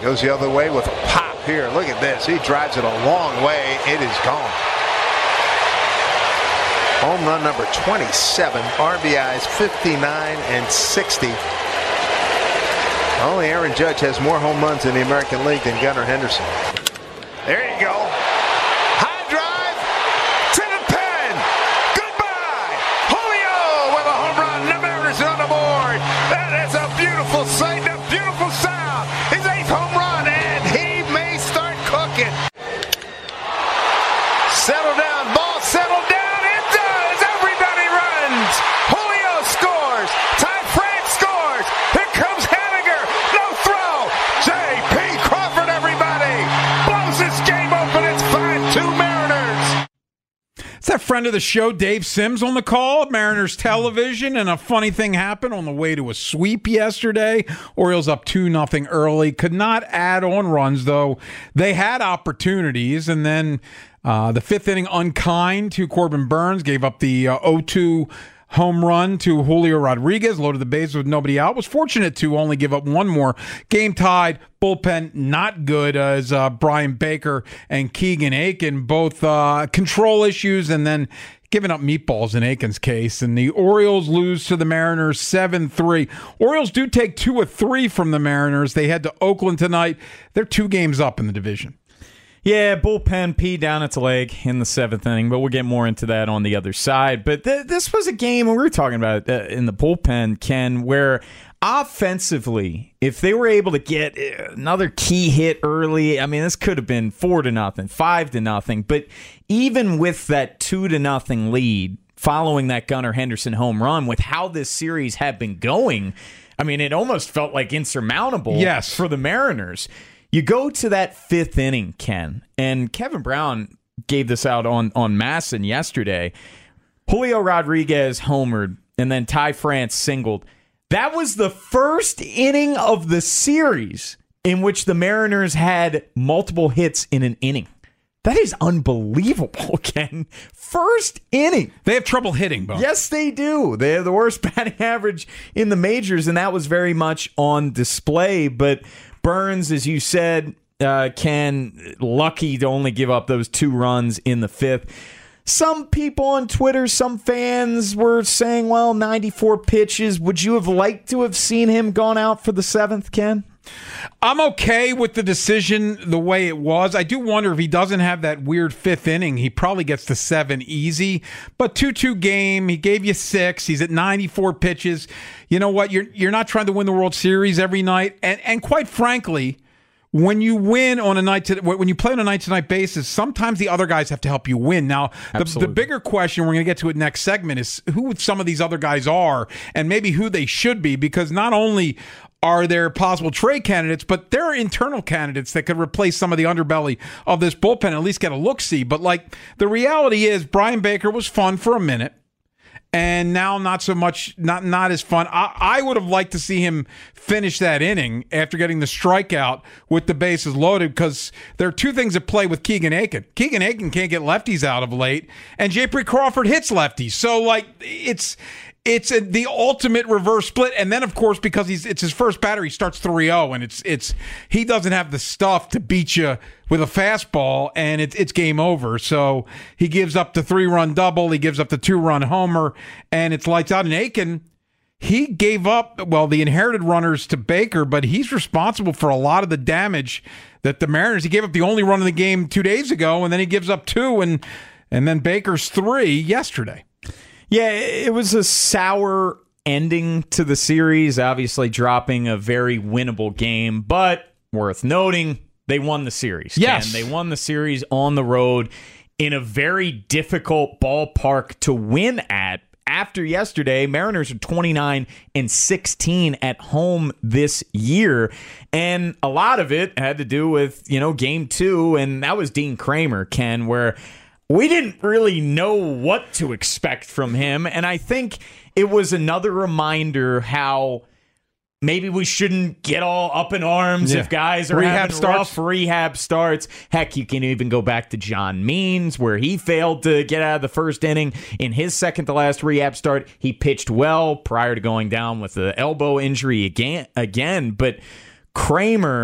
Goes the other way with a pop here. Look at this. He drives it a long way. It is gone. Home run number 27. RBIs 59 and 60. Only Aaron Judge has more home runs in the American League than Gunnar Henderson. There you go. High drive to the pen. Goodbye. Julio with a home run. The Mariners on the board. That is a beautiful sight, a beautiful sound. His 8th home run, and he may start cooking. Settle down, ball settled down. It does. Everybody runs. Julio scores. Ty France scores. Here comes Haniger. No throw. J.P. Crawford, everybody. Blows this game open. It's 5-2 Mariners. It's that friend of the show, Dave Sims, on the call at Mariners Television, and a funny thing happened on the way to a sweep yesterday. Orioles up 2-0 early. Could not add on runs, though. They had opportunities, and then the 5th inning unkind to Corbin Burnes, gave up the 0-2 home run to Julio Rodriguez, loaded the bases with nobody out. Was fortunate to only give up one more. Game tied. Bullpen not good as Brian Baker and Keegan Aiken, both control issues and then giving up meatballs in Aiken's case. And the Orioles lose to the Mariners 7-3. Orioles do take 2 of 3 from the Mariners. They head to Oakland tonight. They're 2 games up in the division. Yeah, bullpen pee down its leg in the 7th inning, but we'll get more into that on the other side. But this was a game, we were talking about in the bullpen, Ken, where offensively, if they were able to get another key hit early, I mean, this could have been 4-0, 5-0. But even with that 2-0 lead, following that Gunnar Henderson home run, with how this series had been going, I mean, it almost felt like insurmountable for the Mariners. You go to that 5th inning, Ken, and Kevin Brown gave this out on Masson yesterday. Julio Rodriguez homered, and then Ty France singled. That was the first inning of the series in which the Mariners had multiple hits in an inning. That is unbelievable, Ken. First inning. They have trouble hitting, Bo. Yes, they do. They have the worst batting average in the majors, and that was very much on display. But Burnes, as you said, Ken, lucky to only give up those 2 runs in the 5th. Some people on Twitter, some fans were saying, well, 94 pitches. Would you have liked to have seen him gone out for the 7th, Ken? I'm okay with the decision the way it was. I do wonder if he doesn't have that weird 5th inning, he probably gets to 7 easy. But 2-2 game, he gave you 6. He's at 94 pitches. You know what? You're not trying to win the World Series every night. And quite frankly, when you win on when you play on a night-to-night basis, sometimes the other guys have to help you win. Now, the bigger question, we're going to get to it next segment, is who some of these other guys are and maybe who they should be, because not only are there possible trade candidates, but there are internal candidates that could replace some of the underbelly of this bullpen, at least get a look-see. But like the reality is, Brian Baker was fun for a minute, and now not so much, not as fun. I would have liked to see him finish that inning after getting the strikeout with the bases loaded, because there are 2 things at play with Keegan Aiken. Keegan Aiken can't get lefties out of late, and J.P. Crawford hits lefties. So like it's the ultimate reverse split. And then, of course, because it's his first batter, he starts 3-0, and he doesn't have the stuff to beat you with a fastball, and it's game over. So he gives up the 3-run double, he gives up the 2-run homer, and it's lights out. And Aiken, he gave up, the inherited runners to Baker, but he's responsible for a lot of the damage that the Mariners, he gave up the only run of the game 2 days ago, and then he gives up 2, and then Baker's 3 yesterday. Yeah, it was a sour ending to the series, obviously dropping a very winnable game, but worth noting, they won the series. Yes. Ken. They won the series on the road in a very difficult ballpark to win at. After yesterday, Mariners are 29-16 at home this year, and a lot of it had to do with, game 2, and that was Dean Kramer, Ken, where we didn't really know what to expect from him, and I think it was another reminder how maybe we shouldn't get all up in arms if guys are having rough rehab starts. Heck, you can even go back to John Means, where he failed to get out of the first inning in his second-to-last rehab start. He pitched well prior to going down with the elbow injury again. But Kramer,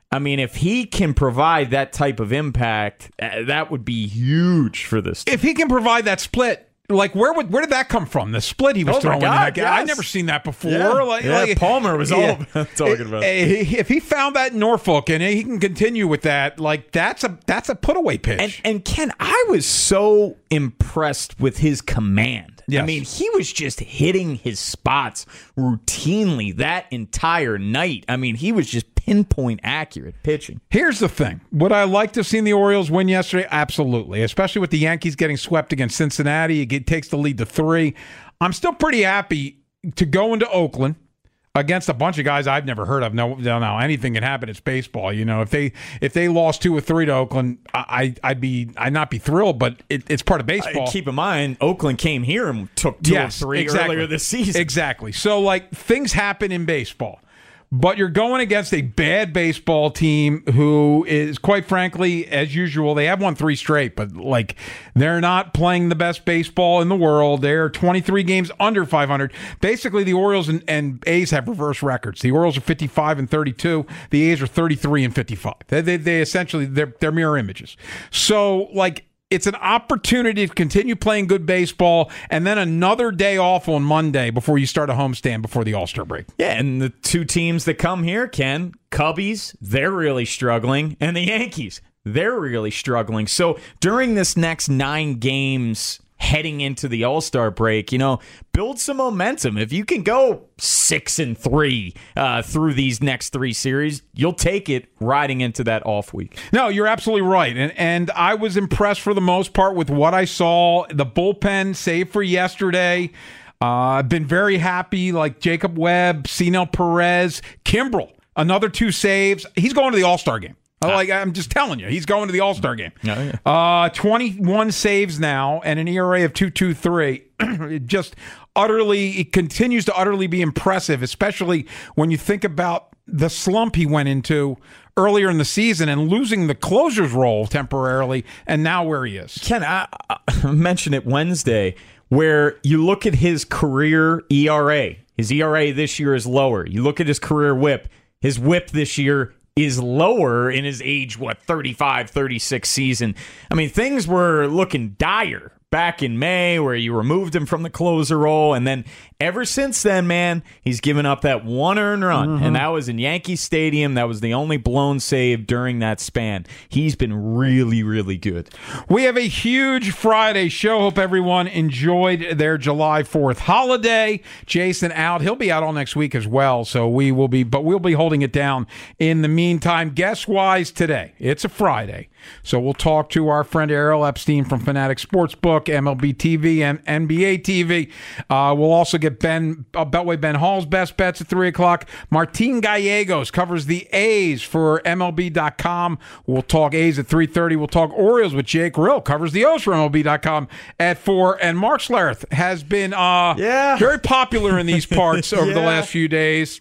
I mean, if he can provide that type of impact, that would be huge for this team. If he can provide that split, like where did that come from? The split he was throwing. Yes. I've never seen that before. Yeah. Palmer was all talking about it. If he found that in Norfolk and he can continue with that, like that's a put-away pitch. And Ken, I was so impressed with his command. Yes. I mean, he was just hitting his spots routinely that entire night. I mean, he was just pinpoint accurate pitching. Here's the thing. Would I like to have seen the Orioles win yesterday? Absolutely. Especially with the Yankees getting swept against Cincinnati. It takes the lead to 3. I'm still pretty happy to go into Oakland against a bunch of guys I've never heard of. No, anything can happen. It's baseball. You know, if they lost 2 or 3 to Oakland, I'd not be thrilled, but it's part of baseball. Keep in mind, Oakland came here and took 2 or 3 earlier this season. Exactly. So, like, things happen in baseball. But you're going against a bad baseball team who is, quite frankly, as usual, they have won 3 straight, but like they're not playing the best baseball in the world. They're 23 games under 500. Basically, the Orioles and A's have reverse records. The Orioles are 55-32. The A's are 33-55. They essentially they're mirror images. So, like, it's an opportunity to continue playing good baseball and then another day off on Monday before you start a homestand before the All-Star break. Yeah, and the 2 teams that come here, Ken, Cubbies, they're really struggling, and the Yankees, they're really struggling. So during this next 9 games heading into the All-Star break, you know, build some momentum. If you can go 6-3 through these next 3 series, you'll take it riding into that off week. No, you're absolutely right. And I was impressed for the most part with what I saw. The bullpen, save for yesterday. I've been very happy, like Jacob Webb, Cenel Perez, Kimbrel, another 2 saves. He's going to the All-Star game. I'm just telling you, he's going to the All-Star game. Oh, yeah. 21 saves now and an ERA of 2.23. It continues to utterly be impressive, especially when you think about the slump he went into earlier in the season and losing the closer's role temporarily, and now where he is. Ken, I mentioned it Wednesday, where you look at his career ERA. His ERA this year is lower. You look at his career whip. His whip this year is lower in his age, 35, 36 season. I mean, things were looking dire back in May where you removed him from the closer role. And then ever since then, man, he's given up that 1 earned run. Mm-hmm. And that was in Yankee Stadium. That was the only blown save during that span. He's been really, really good. We have a huge Friday show. Hope everyone enjoyed their July 4th holiday. Jason out. He'll be out all next week as well. So we'll be holding it down in the meantime. Guest-wise today, it's a Friday. So we'll talk to our friend Errol Epstein from Fanatic Sportsbook, MLB TV, and NBA TV. We'll also get Beltway Ben Hall's best bets at 3 o'clock. Martin Gallegos covers the A's for MLB.com. We'll talk A's at 3:30. We'll talk Orioles with Jake Rill, covers the O's for MLB.com at 4. And Mark Schlereth has been very popular in these parts over the last few days.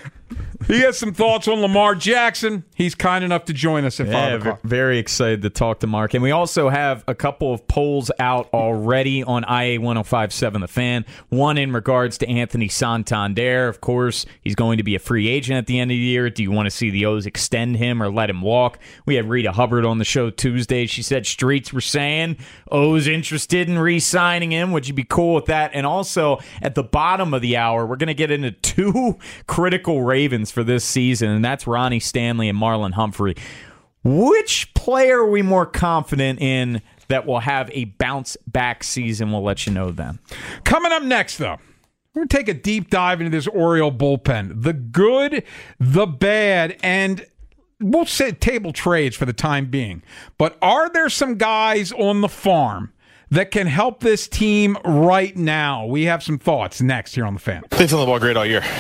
He has some thoughts on Lamar Jackson. He's kind enough to join us at 5 o'clock. Very excited to talk to Mark. And we also have a couple of polls out already on IA 105.7 The Fan. One in regards to Anthony Santander. Of course, he's going to be a free agent at the end of the year. Do you want to see the O's extend him or let him walk? We had Rita Hubbard on the show Tuesday. She said streets were saying O's interested in re-signing him. Would you be cool with that? And also, at the bottom of the hour, we're going to get into 2 critical Ravens for this season, and that's Ronnie Stanley and Marlon Humphrey. Which player are we more confident in that will have a bounce-back season? We'll let you know then. Coming up next, though, we're going to take a deep dive into this Oriole bullpen. The good, the bad, and we'll say table trades for the time being. But are there some guys on the farm that can help this team right now? We have some thoughts next here on The Fan. They've done the ball great all year.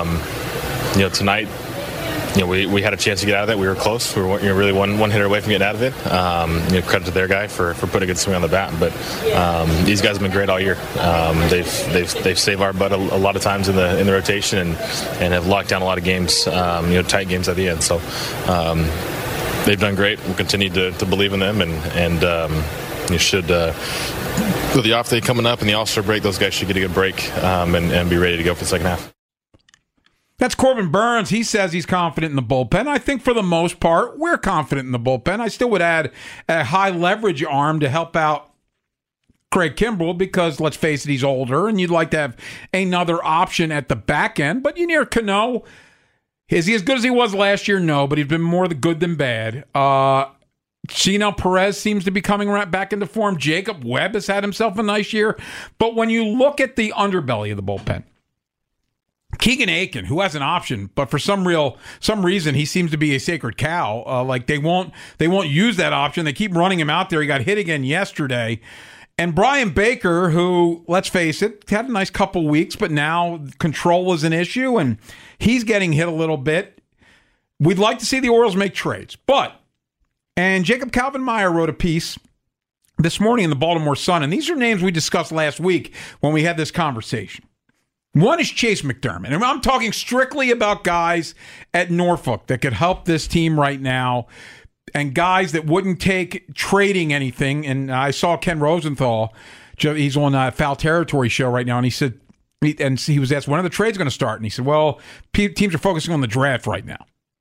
Tonight, we had a chance to get out of that. We were close. We were really one hitter away from getting out of it. Credit to their guy for putting a good swing on the bat. But these guys have been great all year. They've saved our butt a lot of times in the rotation and have locked down a lot of games. Tight games at the end. So they've done great. We'll continue to believe in them and you should. With the off day coming up and the All-Star break, those guys should get a good break and be ready to go for the second half. That's Corbin Burns. He says he's confident in the bullpen. I think for the most part, we're confident in the bullpen. I still would add a high leverage arm to help out Craig Kimbrell because, let's face it, he's older, and you'd like to have another option at the back end. But Yennier Cano, is he as good as he was last year? No, but he's been more good than bad. Cionel Perez seems to be coming right back into form. Jacob Webb has had himself a nice year. But when you look at the underbelly of the bullpen, Keegan Aiken, who has an option, but for some reason he seems to be a sacred cow. Like they won't use that option. They keep running him out there. He got hit again yesterday. And Brian Baker, who, let's face it, had a nice couple weeks, but now control is an issue, and he's getting hit a little bit. We'd like to see the Orioles make trades, and Jacob Calvin-Meyer wrote a piece this morning in the Baltimore Sun, and these are names we discussed last week when we had this conversation. One is Chase McDermott, and I'm talking strictly about guys at Norfolk that could help this team right now and guys that wouldn't take trading anything. And I saw Ken Rosenthal, he's on a Foul Territory show right now, and he said, he was asked, when are the trades going to start? And he said, well, teams are focusing on the draft right now.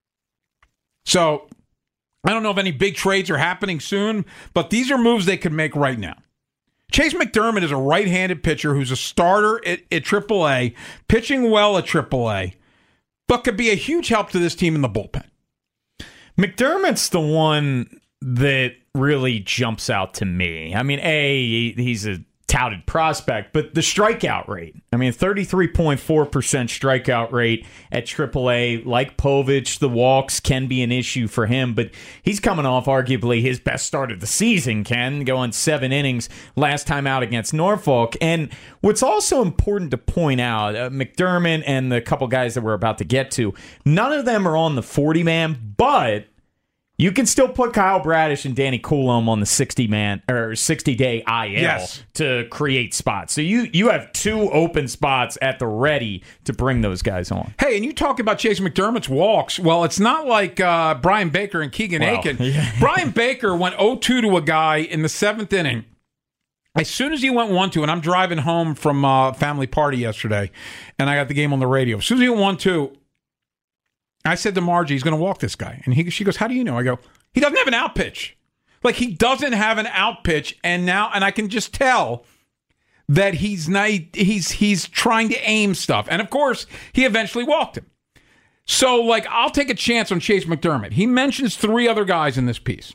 So I don't know if any big trades are happening soon, but these are moves they could make right now. Chase McDermott is a right-handed pitcher who's a starter at AAA, pitching well at AAA, but could be a huge help to this team in the bullpen. McDermott's the one that really jumps out to me. I mean, he's a touted prospect, but the strikeout rate. I mean, 33.4% strikeout rate at AAA. Like Povich, the walks can be an issue for him, but he's coming off arguably his best start of the season, going 7 innings last time out against Norfolk. And what's also important to point out, McDermott and the couple guys that we're about to get to, none of them are on the 40-man, but you can still put Kyle Bradish and Danny Coulombe on the 60-day IL to create spots. So you have 2 open spots at the ready to bring those guys on. Hey, and you talk about Chase McDermott's walks. Well, it's not like Brian Baker and Keegan Aiken. Yeah. Brian Baker went 0-2 to a guy in the 7th inning. As soon as he went 1-2, and I'm driving home from a family party yesterday, and I got the game on the radio. As soon as he went 1-2, I said to Margie, he's going to walk this guy. And she goes, how do you know? I go, he doesn't have an out pitch. Like, he doesn't have an out pitch. And I can just tell that he's trying to aim stuff. And, of course, he eventually walked him. So, like, I'll take a chance on Chase McDermott. He mentions 3 other guys in this piece.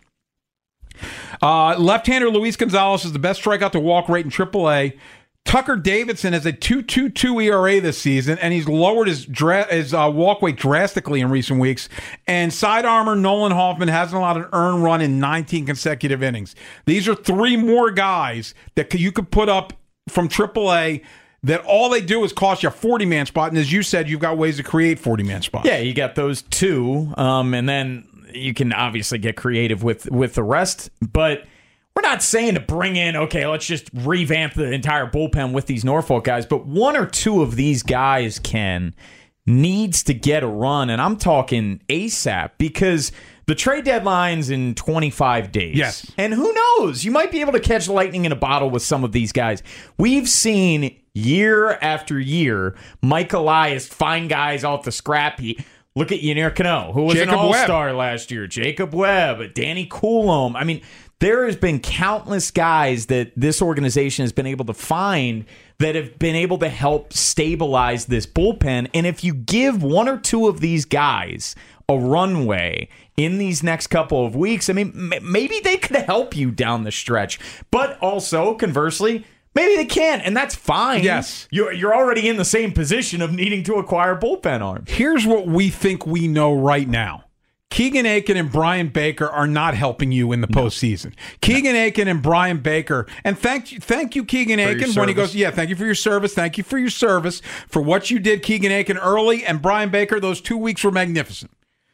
Left-hander Luis Gonzalez is the best strikeout to walk rate in AAA. Tucker Davidson has a 2.22 ERA this season, and he's lowered his walk weight drastically in recent weeks. And side armor Nolan Hoffman hasn't allowed an earned run in 19 consecutive innings. These are 3 more guys that you could put up from AAA that all they do is cost you a 40-man spot. And as you said, you've got ways to create 40-man spots. Yeah, you got those 2, and then you can obviously get creative with the rest, but we're not saying to bring in, okay, let's just revamp the entire bullpen with these Norfolk guys, but 1 or 2 of these guys, Ken, needs to get a run, and I'm talking ASAP, because the trade deadline's in 25 days. Yes. And who knows? You might be able to catch lightning in a bottle with some of these guys. We've seen year after year Mike Elias find guys off the scrap heap. Look at Yennier Cano, who was an all-star last year. Jacob Webb, Danny Coulombe. I mean, there has been countless guys that this organization has been able to find that have been able to help stabilize this bullpen. And if you give 1 or 2 of these guys a runway in these next couple of weeks, I mean, maybe they could help you down the stretch. But also, conversely, maybe they can't, and that's fine. Yes. You're already in the same position of needing to acquire bullpen arms. Here's what we think we know right now. Keegan Aiken and Brian Baker are not helping you in the postseason. Keegan Aiken and Brian Baker, and thank you, Keegan Aiken, when he goes, thank you for your service. Thank you for your service for what you did, Keegan Aiken, early, and Brian Baker, those 2 weeks were magnificent.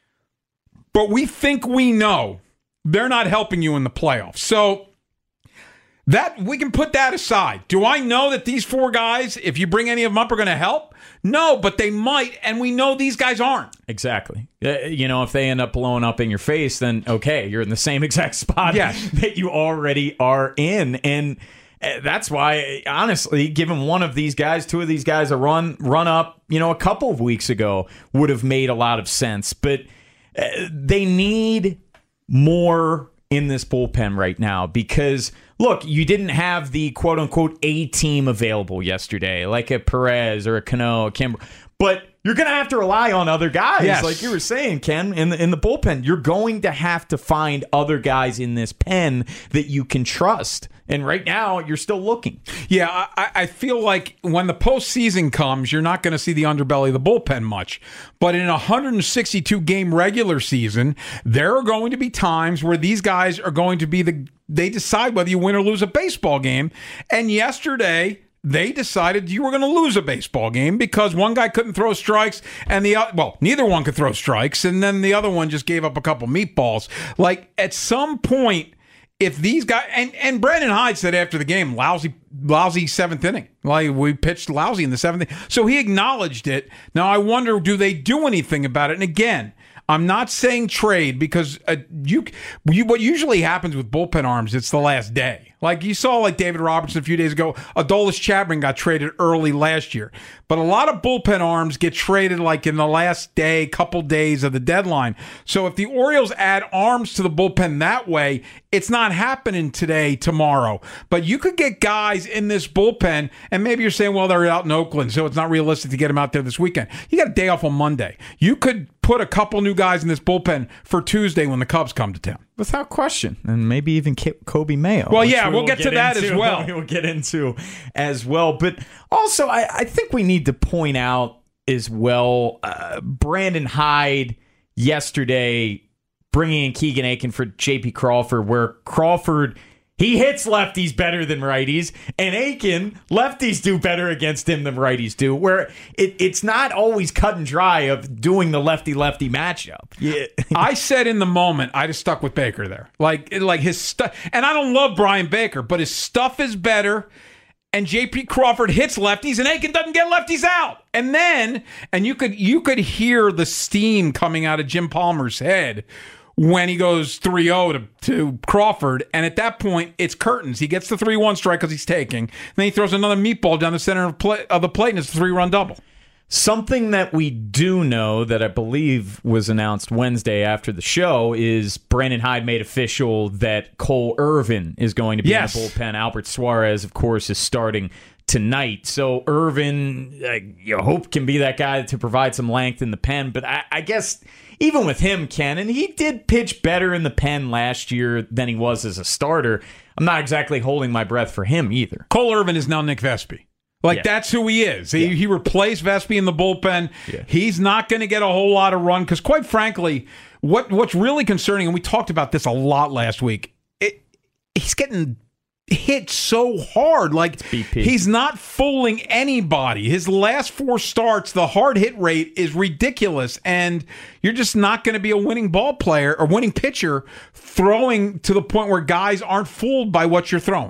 But we think we know they're not helping you in the playoffs. So that we can put that aside. Do I know that these 4 guys, if you bring any of them up, are going to help? No, but they might, and we know these guys aren't. Exactly. If they end up blowing up in your face, then okay, you're in the same exact spot that you already are in. And That's why, honestly, giving one of these guys, two of these guys a run up, a couple of weeks ago would have made a lot of sense. But they need more in this bullpen right now because, look, you didn't have the quote-unquote A-team available yesterday, like a Perez or a Cano, a Kimbrel. But you're going to have to rely on other guys, yes. Like you were saying, Ken, in the bullpen. You're going to have to find other guys in this pen that you can trust. And right now, you're still looking. Yeah, I feel like when the postseason comes, you're not going to see the underbelly of the bullpen much. But in a 162-game regular season, there are going to be times where these guys are going to be they decide whether you win or lose a baseball game. And yesterday, they decided you were going to lose a baseball game because one guy couldn't throw strikes and neither one could throw strikes. And then the other one just gave up a couple meatballs. Like, at some point, if these guys and Brandon Hyde said after the game, lousy seventh inning. Like, we pitched lousy in the seventh inning. So he acknowledged it. Now I wonder, do they do anything about it? And again, I'm not saying trade because what usually happens with bullpen arms, it's the last day. Like you saw, like David Robertson a few days ago, Adolis Chapman got traded early last year. But a lot of bullpen arms get traded like in the last day, couple days of the deadline. So if the Orioles add arms to the bullpen that way, it's not happening today, tomorrow. But you could get guys in this bullpen, and maybe you're saying, well, they're out in Oakland, so it's not realistic to get them out there this weekend. You got a day off on Monday. You could put a couple new guys in this bullpen for Tuesday when the Cubs come to town. Without question. And maybe even Kobe Mayo. Well, yeah, we'll get to that as well. We'll get into as well. But also, I think we need to point out as well, Brandon Hyde yesterday bringing in Keegan Aiken for J.P. Crawford, where Crawford, he hits lefties better than righties, and Aiken, lefties do better against him than righties do, where it's not always cut and dry of doing the lefty-lefty matchup. Yeah. I said in the moment, I just stuck with Baker there. Like his stuff, and I don't love Brian Baker, but his stuff is better, and J.P. Crawford hits lefties, and Aiken doesn't get lefties out. And then, you could hear the steam coming out of Jim Palmer's head when he goes 3-0 to Crawford, and at that point, it's curtains. He gets the 3-1 strike because he's taking. Then he throws another meatball down the center of the plate, and it's a 3-run double. Something that we do know that I believe was announced Wednesday after the show is Brandon Hyde made official that Cole Irvin is going to be in the bullpen. Albert Suarez, of course, is starting tonight. So Irvin, you hope, can be that guy to provide some length in the pen. But I guess even with him, Ken, and he did pitch better in the pen last year than he was as a starter, I'm not exactly holding my breath for him either. Cole Irvin is now Nick Vespi. That's who he is. He replaced Vespi in the bullpen. Yeah. He's not going to get a whole lot of run because, quite frankly, what's really concerning, and we talked about this a lot last week, he's getting hit so hard. Like, he's not fooling anybody. His last 4 starts, the hard hit rate is ridiculous, and you're just not going to be a winning ball player or winning pitcher throwing to the point where guys aren't fooled by what you're throwing.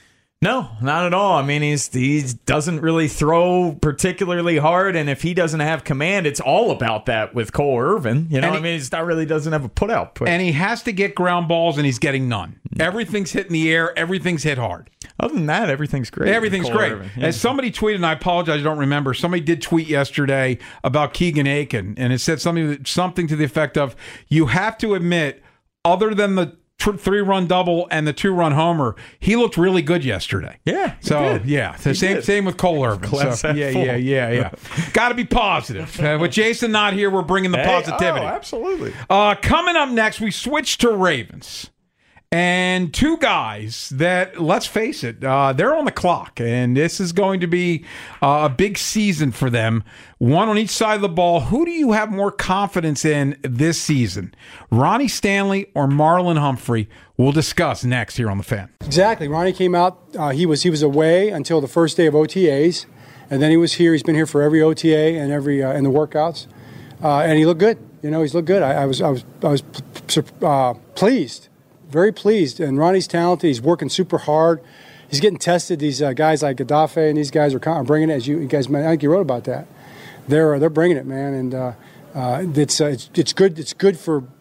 No, not at all. I mean, he doesn't really throw particularly hard, and if he doesn't have command, it's all about that with Cole Irvin. He doesn't have a put-out push. And he has to get ground balls, and he's getting none. Everything's hit in the air. Everything's hit hard. Other than that, everything's great. Everything's great. Yeah. As somebody tweeted, and I apologize, I don't remember. Somebody did tweet yesterday about Keegan Aiken, and it said something to the effect of, you have to admit, other than the 3-run double and the 2-run homer, he looked really good yesterday. Yeah. So yeah, the same with Cole Irvin. So, yeah. Got to be positive. With Jason not here, we're bringing the positivity. Oh, absolutely. Coming up next, we switch to Ravens. And 2 guys that, let's face it, they're on the clock, and this is going to be a big season for them. One on each side of the ball. Who do you have more confidence in this season? Ronnie Stanley or Marlon Humphrey? We'll discuss next here on The Fan. Exactly. Ronnie came out. He was away until the first day of OTAs, and then he was here. He's been here for every OTA and every in the workouts, and he looked good. He's looked good. I was pleased. Very pleased, and Ronnie's talented. He's working super hard. He's getting tested. These guys like Gaddafi and these guys are bringing it. As you guys, I think you wrote about that. They're bringing it, man, and it's good. It's good for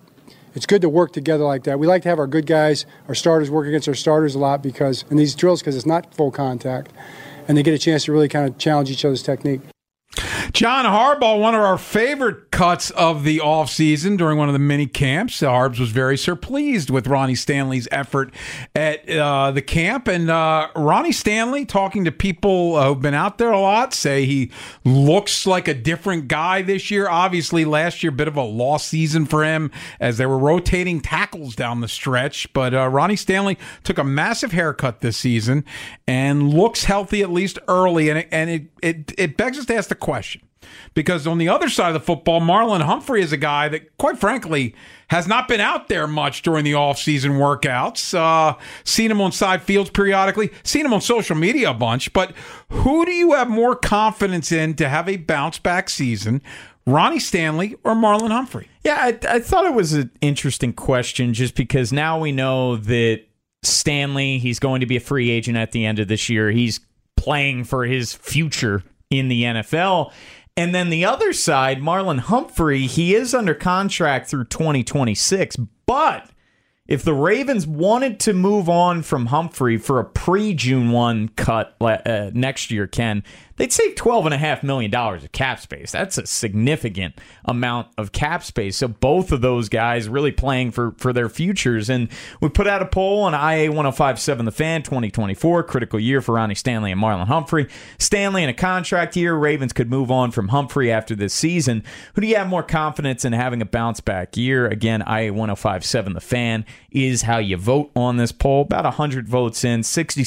it's good to work together like that. We like to have our good guys, our starters, work against our starters a lot in these drills because it's not full contact, and they get a chance to really kind of challenge each other's technique. John Harbaugh, one of our favorite cuts of the offseason during one of the mini camps. Harbs was very pleased with Ronnie Stanley's effort at the camp. And Ronnie Stanley, talking to people who've been out there a lot, say he looks like a different guy this year. Obviously, last year, a bit of a lost season for him as they were rotating tackles down the stretch. But Ronnie Stanley took a massive haircut this season and looks healthy, at least early. And it begs us to ask the question. Because on the other side of the football, Marlon Humphrey is a guy that, quite frankly, has not been out there much during the offseason workouts. Seen him on side fields periodically, seen him on social media a bunch. But who do you have more confidence in to have a bounce-back season, Ronnie Stanley or Marlon Humphrey? Yeah, I thought it was an interesting question just because now we know that Stanley, he's going to be a free agent at the end of this year. He's playing for his future in the NFL. And then the other side, Marlon Humphrey, he is under contract through 2026. But if the Ravens wanted to move on from Humphrey for a pre-June 1 cut next year, Ken, they'd save $12.5 million of cap space. That's a significant amount of cap space. So both of those guys really playing for their futures. And we put out a poll on IA 105.7 The Fan 2024, critical year for Ronnie Stanley and Marlon Humphrey. Stanley in a contract year, Ravens could move on from Humphrey after this season. Who do you have more confidence in having a bounce-back year? Again, IA 105.7 The Fan is how you vote on this poll. About 100 votes in,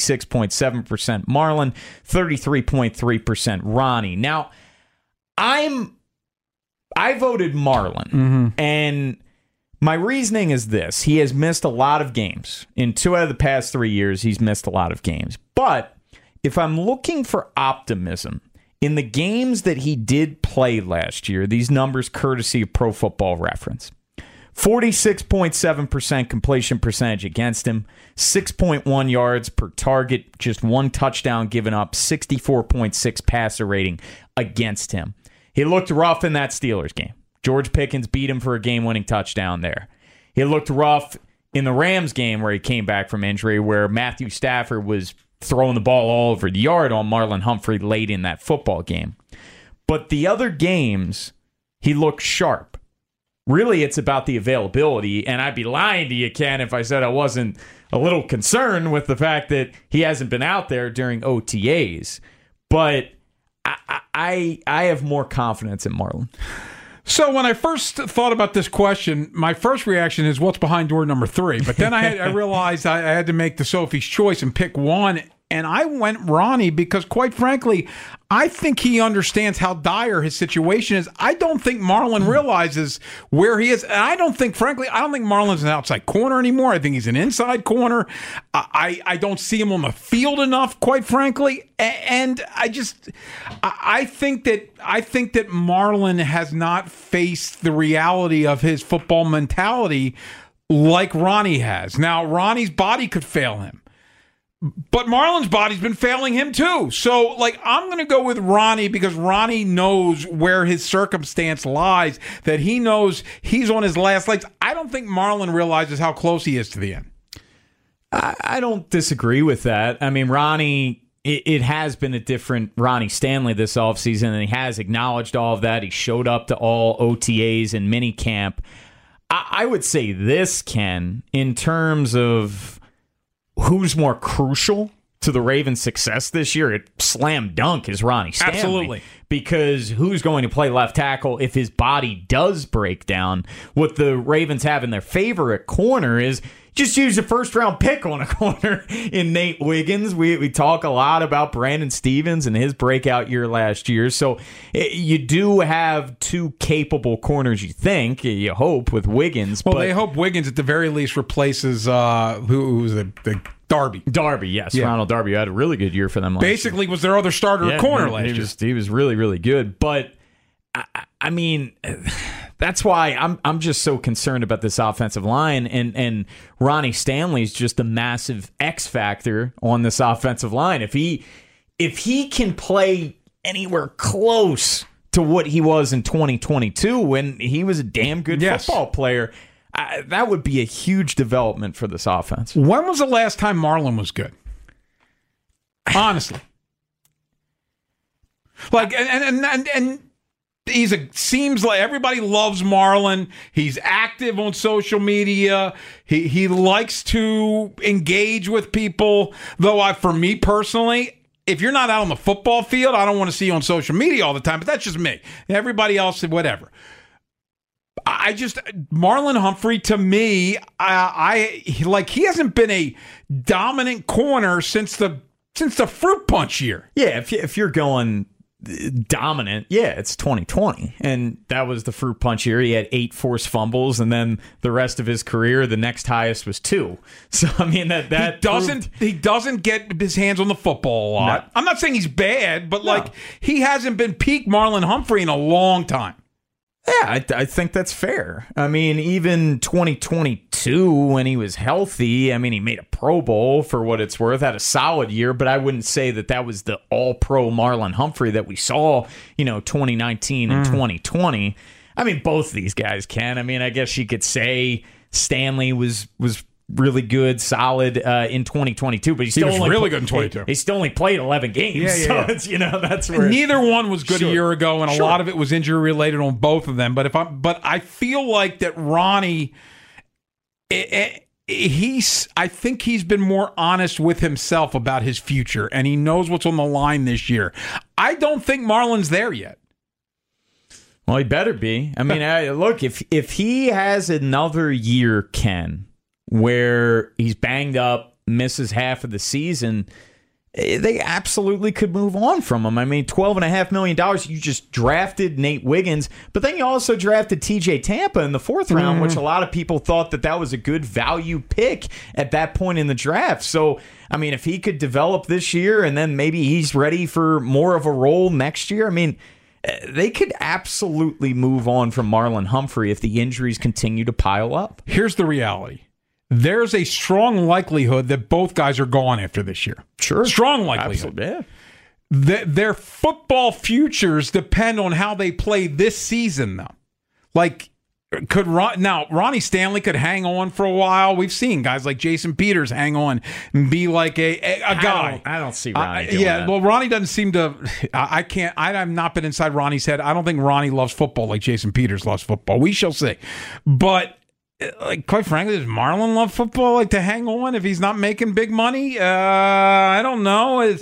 66.7% Marlon, 33.3% Ronnie. Now, I voted Marlon, and my reasoning is this. He has missed a lot of games. In 2 out of the past 3 years, he's missed a lot of games. But if I'm looking for optimism, in the games that he did play last year, these numbers courtesy of Pro Football Reference, 46.7% completion percentage against him, 6.1 yards per target, just 1 touchdown given up, 64.6 passer rating against him. He looked rough in that Steelers game. George Pickens beat him for a game-winning touchdown there. He looked rough in the Rams game where he came back from injury, where Matthew Stafford was throwing the ball all over the yard on Marlon Humphrey late in that football game. But the other games, he looked sharp. Really, it's about the availability, and I'd be lying to you, Ken, if I said I wasn't a little concerned with the fact that he hasn't been out there during OTAs. But I have more confidence in Marlon. So when I first thought about this question, my first reaction is what's behind door number 3. But then I realized I had to make the Sophie's choice and pick one. And I went Ronnie because, quite frankly, I think he understands how dire his situation is. I don't think Marlon realizes where he is. And I don't think Marlon's an outside corner anymore. I think he's an inside corner. I don't see him on the field enough, quite frankly. And I think that Marlon has not faced the reality of his football mentality like Ronnie has. Now, Ronnie's body could fail him. But Marlon's body's been failing him too. So, I'm going to go with Ronnie because Ronnie knows where his circumstance lies, that he knows he's on his last legs. I don't think Marlon realizes how close he is to the end. I don't disagree with that. I mean, Ronnie, it has been a different Ronnie Stanley this offseason, and he has acknowledged all of that. He showed up to all OTAs and minicamp. I would say this, Ken, in terms of who's more crucial to the Ravens' success this year, it slam dunk is Ronnie Stanley. Absolutely. Because who's going to play left tackle if his body does break down? What the Ravens have in their favor at corner is just use a first-round pick on a corner in Nate Wiggins. We talk a lot about Brandon Stevens and his breakout year last year. So you do have 2 capable corners, you think, you hope, with Wiggins. Well, they hope Wiggins at the very least replaces who's the Darby. Darby, yes. Yeah. Ronald Darby had a really good year for them last year. Basically was their other starter at corner last year. He was really, really good. But, I mean, that's why I'm just so concerned about this offensive line. And Ronnie Stanley's just a massive X factor on this offensive line. If he can play anywhere close to what he was in 2022 when he was a damn good football player, That would be a huge development for this offense. When was the last time Marlon was good? Honestly. Like, and seems like everybody loves Marlon. He's active on social media. He likes to engage with people. Though for me personally, if you're not out on the football field, I don't want to see you on social media all the time. But that's just me. Everybody else, whatever. Marlon Humphrey, to me, he hasn't been a dominant corner since the fruit punch year. Yeah, if you're going dominant, yeah, it's 2020, and that was the fruit punch year. He had 8 forced fumbles, and then the rest of his career, the next highest was 2. So I mean that he doesn't get his hands on the football a lot. No. I'm not saying he's bad, but he hasn't been peak Marlon Humphrey in a long time. Yeah, I think that's fair. I mean, even 2022, when he was healthy, I mean, he made a Pro Bowl for what it's worth, had a solid year, but I wouldn't say that was the all-pro Marlon Humphrey that we saw, 2019 and 2020. I mean, both these guys can. I mean, I guess you could say Stanley was really good, solid in 2022, but he was really good in 22. He still only played 11 games, so it's that's where neither one was good a year ago, and a lot of it was injury related on both of them. But I feel like that Ronnie, I think he's been more honest with himself about his future, and he knows what's on the line this year. I don't think Marlon's there yet. Well, he better be. I mean, look, if he has another year, Ken, where he's banged up, misses half of the season, they absolutely could move on from him. I mean, $12.5 million. You just drafted Nate Wiggins, but then you also drafted TJ Tampa in the 4th round, which a lot of people thought that was a good value pick at that point in the draft. So, I mean, if he could develop this year and then maybe he's ready for more of a role next year, I mean, they could absolutely move on from Marlon Humphrey if the injuries continue to pile up. Here's the reality. There's a strong likelihood that both guys are gone after this year. Sure. Strong likelihood. Absolutely. Yeah. Their football futures depend on how they play this season, though. Like, Ronnie Stanley could hang on for a while. We've seen guys like Jason Peters hang on and be like a guy. I don't see Ronnie doing that. Well, Ronnie doesn't seem to. I've not been inside Ronnie's head. I don't think Ronnie loves football like Jason Peters loves football. We shall see. But quite frankly, does Marlon love football like to hang on if he's not making big money? I don't know.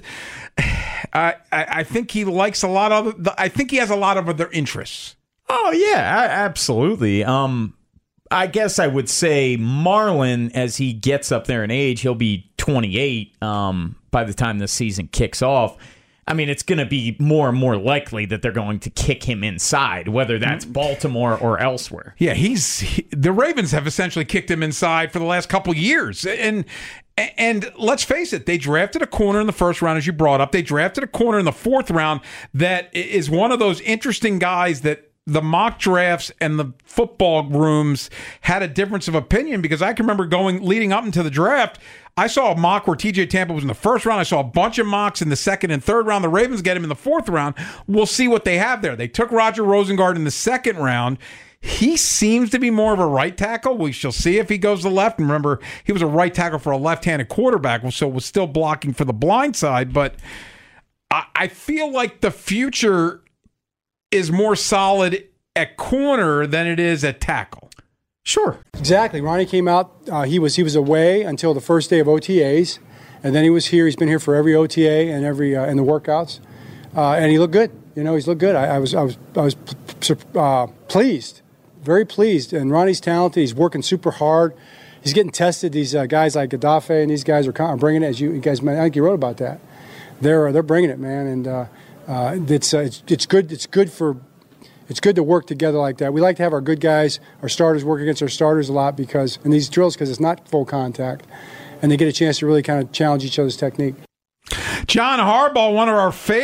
I think he likes a lot of. I think he has a lot of other interests. Oh yeah, absolutely. I guess I would say Marlon, as he gets up there in age, he'll be 28 by the time the season kicks off. I mean, it's going to be more and more likely that they're going to kick him inside, whether that's Baltimore or elsewhere. Yeah, the Ravens have essentially kicked him inside for the last couple years. And let's face it, they drafted a corner in the 1st round, as you brought up. They drafted a corner in the 4th round that is one of those interesting guys that the mock drafts and the football rooms had a difference of opinion, because I can remember leading up into the draft, I saw a mock where TJ Tampa was in the 1st round. I saw a bunch of mocks in the 2nd and 3rd round. The Ravens get him in the 4th round. We'll see what they have there. They took Roger Rosengard in the 2nd round. He seems to be more of a right tackle. We shall see if he goes to the left. And remember, he was a right tackle for a left-handed quarterback, so was still blocking for the blind side. But I feel like the future is more solid at corner than it is at tackle. Sure. Exactly. Ronnie came out. He was away until the first day of OTAs, and then he was here. He's been here for every OTA and every in the workouts, and he looked good. He's looked good. I was pleased, very pleased. And Ronnie's talented. He's working super hard. He's getting tested. These guys like Gaddafi and these guys are bringing it. As you guys, I think you wrote about that. They're bringing it, man, and it's good. It's good to work together like that. We like to have our good guys, our starters, work against our starters a lot in these drills, because it's not full contact, and they get a chance to really kind of challenge each other's technique. John Harbaugh, one of our favorite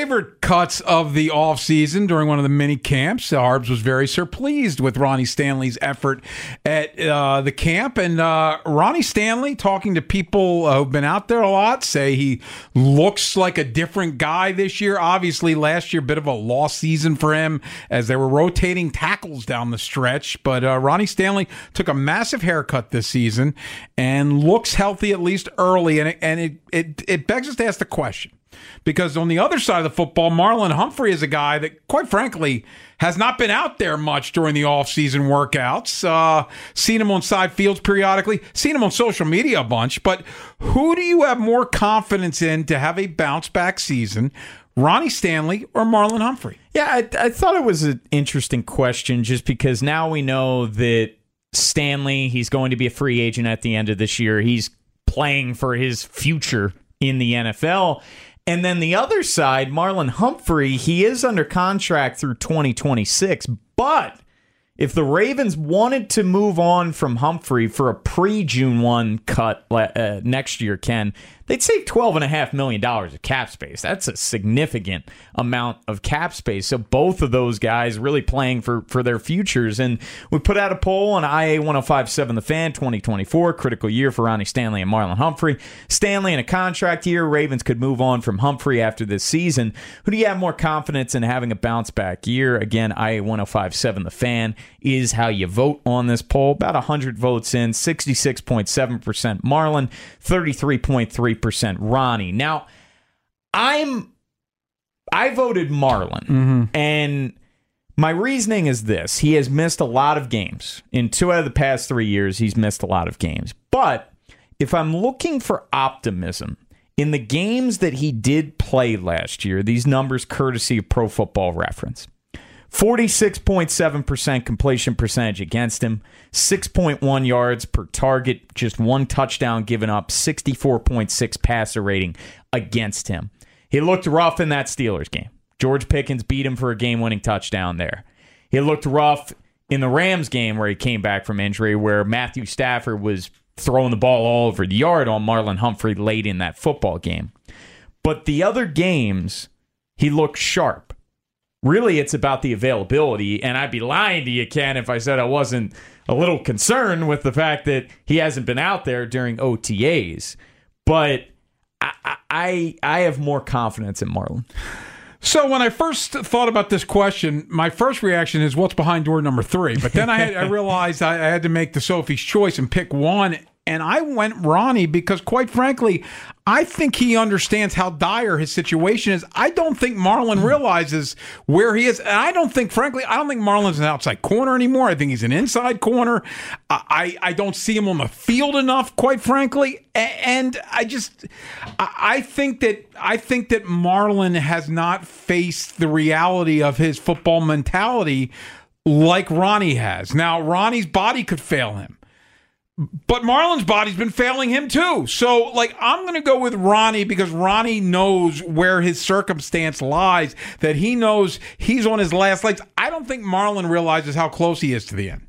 haircuts of the offseason during one of the mini camps. Harbs was very pleased with Ronnie Stanley's effort at the camp. And Ronnie Stanley, talking to people who've been out there a lot, say he looks like a different guy this year. Obviously, last year, a bit of a lost season for him as they were rotating tackles down the stretch. But Ronnie Stanley took a massive haircut this season and looks healthy, at least early. And it begs us to ask the question. Because on the other side of the football, Marlon Humphrey is a guy that, quite frankly, has not been out there much during the offseason workouts. Seen him on side fields periodically, seen him on social media a bunch. But who do you have more confidence in to have a bounce-back season, Ronnie Stanley or Marlon Humphrey? Yeah, I thought it was an interesting question just because now we know that Stanley, he's going to be a free agent at the end of this year. He's playing for his future in the NFL. And then the other side, Marlon Humphrey, he is under contract through 2026. But if the Ravens wanted to move on from Humphrey for a pre-June 1 cut next year, Ken, they'd save $12.5 million of cap space. That's a significant amount of cap space. So both of those guys really playing for their futures. And we put out a poll on IA 105.7 The Fan 2024, critical year for Ronnie Stanley and Marlon Humphrey. Stanley in a contract year, Ravens could move on from Humphrey after this season. Who do you have more confidence in having a bounce-back year? Again, IA 105.7 The Fan is how you vote on this poll. About 100 votes in, 66.7% Marlon, 33.3% Ronnie. Now, I voted Marlon, and my reasoning is this. He has missed a lot of games. In 2 out of the past 3 years, he's missed a lot of games. But if I'm looking for optimism, in the games that he did play last year, these numbers courtesy of Pro Football Reference, 46.7% completion percentage against him, 6.1 yards per target, just 1 touchdown given up, 64.6 passer rating against him. He looked rough in that Steelers game. George Pickens beat him for a game-winning touchdown there. He looked rough in the Rams game where he came back from injury, where Matthew Stafford was throwing the ball all over the yard on Marlon Humphrey late in that football game. But the other games, he looked sharp. Really, it's about the availability, and I'd be lying to you, Ken, if I said I wasn't a little concerned with the fact that he hasn't been out there during OTAs. But I have more confidence in Marlon. So when I first thought about this question, my first reaction is what's behind door number 3. But then I realized I had to make the Sophie's choice and pick one. And I went Ronnie because, quite frankly, I think he understands how dire his situation is. I don't think Marlon realizes where he is. And I don't think Marlon's an outside corner anymore. I think he's an inside corner. I don't see him on the field enough, quite frankly. And I think that Marlon has not faced the reality of his football mentality like Ronnie has. Now, Ronnie's body could fail him. But Marlon's body's been failing him too. So, I'm going to go with Ronnie because Ronnie knows where his circumstance lies, that he knows he's on his last legs. I don't think Marlon realizes how close he is to the end.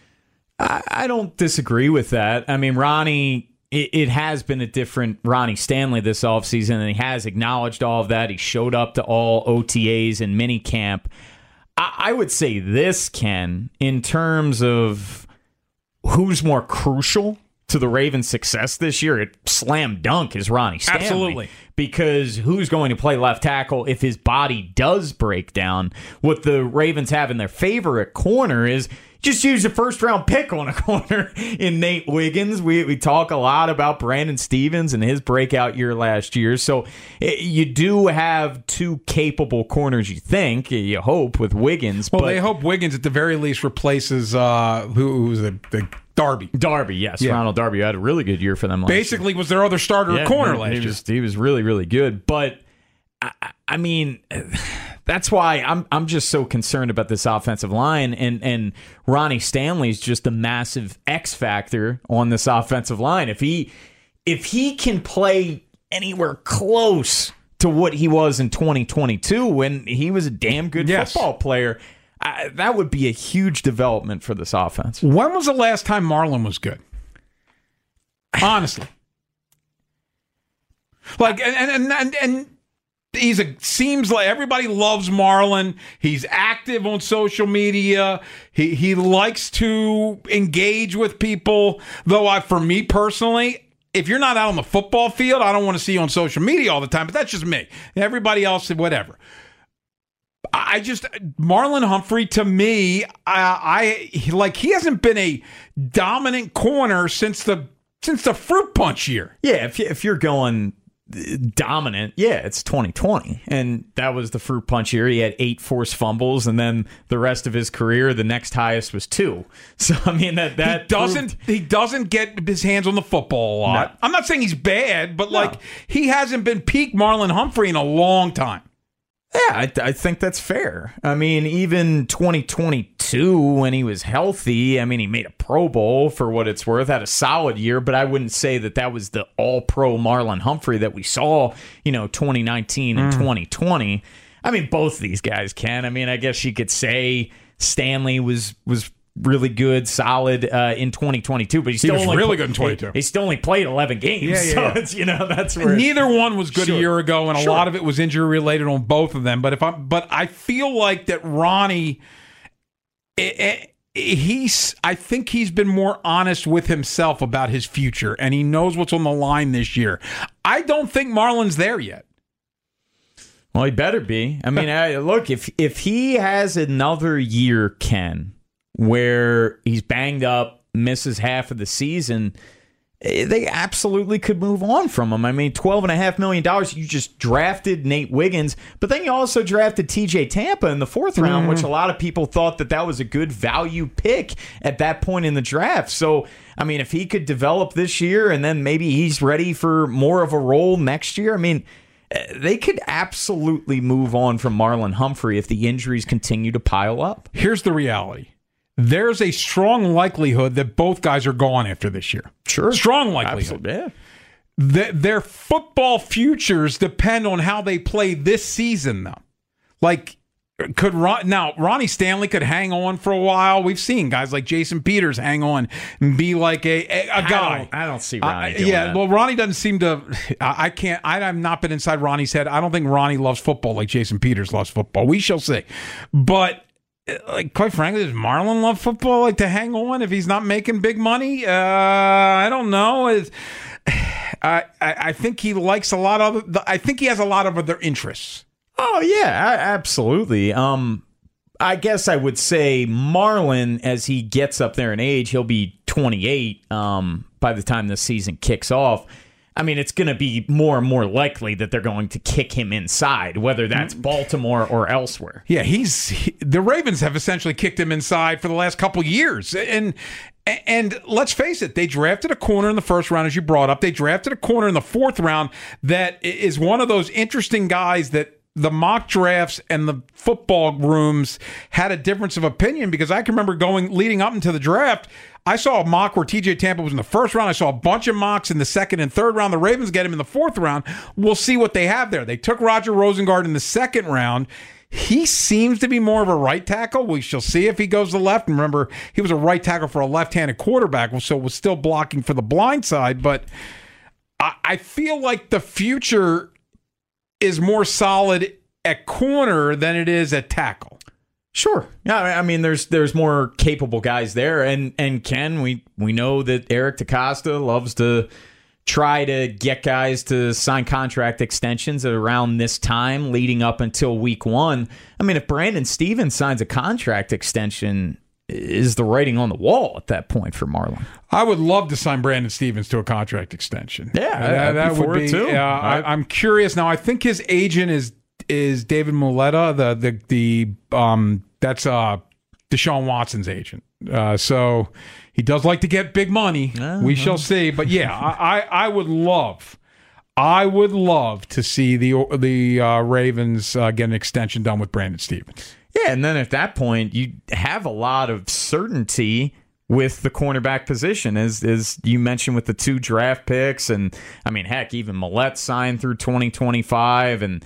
I don't disagree with that. I mean, Ronnie, it has been a different Ronnie Stanley this offseason, and he has acknowledged all of that. He showed up to all OTAs and minicamp. I would say this, Ken, in terms of who's more crucial to the Ravens' success this year, it slam dunk is Ronnie Stanley. Absolutely. Because who's going to play left tackle if his body does break down? What the Ravens have in their favor at corner is just use a first-round pick on a corner in Nate Wiggins. We talk a lot about Brandon Stevens and his breakout year last year. So you do have 2 capable corners, you think, you hope, with Wiggins. Well, they hope Wiggins at the very least replaces who's the Darby. Darby, yes. Yeah. Ronald Darby had a really good year for them last Basically year. Was their other starter at corner last year. He was really, really good. But, I mean, that's why I'm just so concerned about this offensive line. And Ronnie Stanley's just a massive X factor on this offensive line. If he can play anywhere close to what he was in 2022 when he was a damn good football player, that would be a huge development for this offense. When was the last time Marlon was good? Honestly. And seems like everybody loves Marlon. He's active on social media. He likes to engage with people. Though for me personally, if you're not out on the football field, I don't want to see you on social media all the time. But that's just me. Everybody else, whatever. Marlon Humphrey, to me, he hasn't been a dominant corner since the fruit punch year. Yeah, if you're going dominant, yeah, it's 2020, and that was the fruit punch year. He had 8 forced fumbles, and then the rest of his career, the next highest was 2. So I mean that he doesn't get his hands on the football a lot. No. I'm not saying he's bad, but he hasn't been peak Marlon Humphrey in a long time. Yeah, I think that's fair. I mean, even 2022, when he was healthy, I mean, he made a Pro Bowl for what it's worth, had a solid year, but I wouldn't say that was the all-pro Marlon Humphrey that we saw, 2019 and 2020. I mean, both these guys can. I mean, I guess you could say Stanley was really good, solid in 2022, but he was really good in 22. He still only played 11 games, so it's, that's where neither one was good a year ago, and a lot of it was injury related on both of them. But I feel like that Ronnie, I think he's been more honest with himself about his future, and he knows what's on the line this year. I don't think Marlon's there yet. Well, he better be. I mean, look, if he has another year, Ken, where he's banged up, misses half of the season, they absolutely could move on from him. I mean, $12.5 million. You just drafted Nate Wiggins, but then you also drafted TJ Tampa in the 4th round, which a lot of people thought that was a good value pick at that point in the draft. So, I mean, if he could develop this year and then maybe he's ready for more of a role next year, I mean, they could absolutely move on from Marlon Humphrey if the injuries continue to pile up. Here's the reality. There's a strong likelihood that both guys are gone after this year. Sure. Strong likelihood. Absolutely. Yeah. Their football futures depend on how they play this season, though. Like, Ronnie Stanley could hang on for a while. We've seen guys like Jason Peters hang on and be like a guy. I don't see Ronnie doing that. Well, Ronnie doesn't seem to. I've not been inside Ronnie's head. I don't think Ronnie loves football like Jason Peters loves football. We shall see. But quite frankly, does Marlon love football like to hang on if he's not making big money? I don't know. I think he likes a lot of. I think he has a lot of other interests. Oh yeah, absolutely. I guess I would say Marlon, as he gets up there in age, he'll be 28 by the time this season kicks off. I mean, it's going to be more and more likely that they're going to kick him inside, whether that's Baltimore or elsewhere. Yeah, the Ravens have essentially kicked him inside for the last couple years. And let's face it, they drafted a corner in the 1st round, as you brought up. They drafted a corner in the 4th round that is one of those interesting guys that the mock drafts and the football rooms had a difference of opinion, because I can remember leading up into the draft, I saw a mock where TJ Tampa was in the 1st round. I saw a bunch of mocks in the 2nd and 3rd round. The Ravens get him in the 4th round. We'll see what they have there. They took Roger Rosengard in the 2nd round. He seems to be more of a right tackle. We shall see if he goes to left. And remember, he was a right tackle for a left-handed quarterback, so was still blocking for the blind side. But I feel like the future is more solid at corner than it is at tackle. Sure. Yeah, I mean, there's more capable guys there, and Ken, we know that Eric DeCosta loves to try to get guys to sign contract extensions at around this time, leading up until week 1. I mean, if Brandon Stevens signs a contract extension, is the writing on the wall at that point for Marlon? I would love to sign Brandon Stevens to a contract extension. Yeah, that would be too. I'm curious now. I think his agent is David Muleta, that's Deshaun Watson's agent. So he does like to get big money. We shall see. But yeah, I would love to see the Ravens get an extension done with Brandon Stevens. Yeah, and then at that point, you have a lot of certainty with the cornerback position, as you mentioned, with the 2 draft picks. And, I mean, heck, even Millette signed through 2025. And,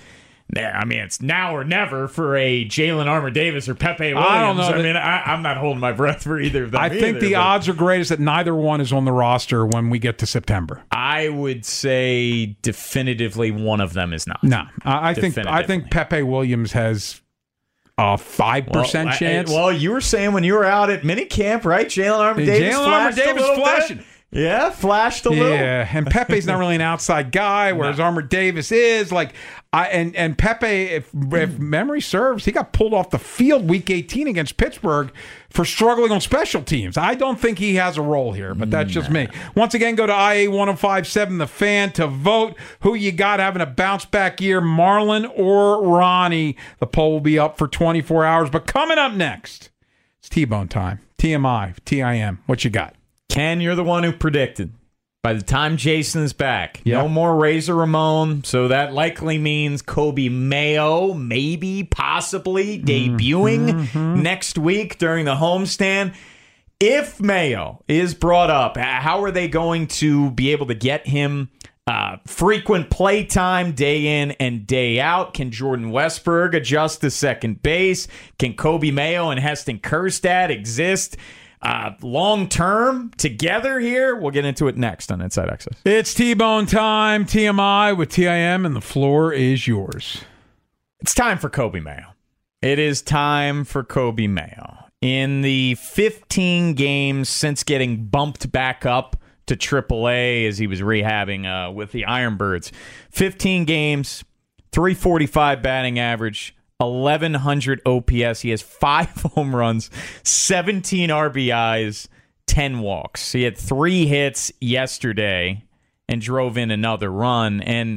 I mean, it's now or never for a Jalen Armour-Davis or Pepe Williams. I don't know. I'm not holding my breath for either of them. I think the odds are greatest that neither one is on the roster when we get to September. I would say definitively one of them is not. No, I think Pepe Williams has a 5% chance. Well, you were saying when you were out at minicamp, right? Jalen Armour-Davis flashing. Yeah, flashed a little. Yeah, and Pepe's not really an outside guy, whereas Armour-Davis is. And Pepe, if memory serves, he got pulled off the field week 18 against Pittsburgh for struggling on special teams. I don't think he has a role here, but that's just me. Once again, go to IA1057 The Fan to vote who you got having a bounce-back year, Marlon or Ronnie. The poll will be up for 24 hours. But coming up next, it's T-Bone time. TMI, TIM. What you got? Ken, you're the one who predicted. By the time Jason is back, no more Razor Ramon, so that likely means Kobe Mayo, maybe, possibly, debuting next week during the homestand. If Mayo is brought up, how are they going to be able to get him frequent play time day in and day out? Can Jordan Westberg adjust to second base? Can Kobe Mayo and Heston Kjerstad exist long-term together here? We'll get into it next on Inside Access. It's T-Bone time, TMI with TIM, and the floor is yours. It's time for Kobe Mayo. It is time for Kobe Mayo. In the 15 games since getting bumped back up to AAA as he was rehabbing with the Ironbirds, 15 games, 345 batting average, 1,100 OPS. He has 5 home runs, 17 RBIs, 10 walks. He had 3 hits yesterday and drove in another run. And